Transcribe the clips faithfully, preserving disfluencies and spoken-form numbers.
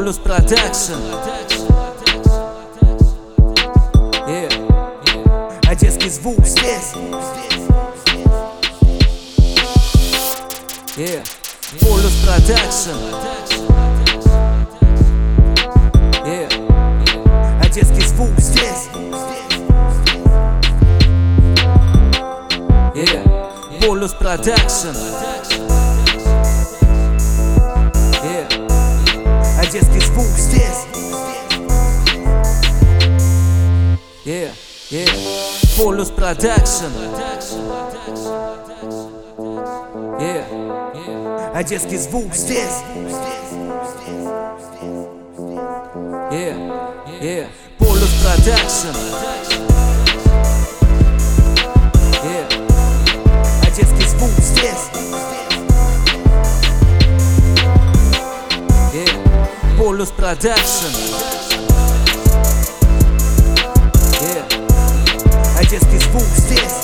Polus Production. Yeah. Одесский звук здесь. Yeah. Polus Production. Yeah. Одесский звук здесь. Yeah. Polus Production. Yeah. Одесский звук здесь. Yeah. Yeah. Polus Production. Yeah. Одесский звук здесь. Yeah. Yeah. Polus Production. Yeah. Одесский звук здесь. Yeah. Polus Production. Yeah. Одесский звук здесь.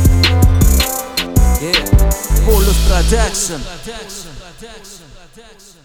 Yeah. Polus Production.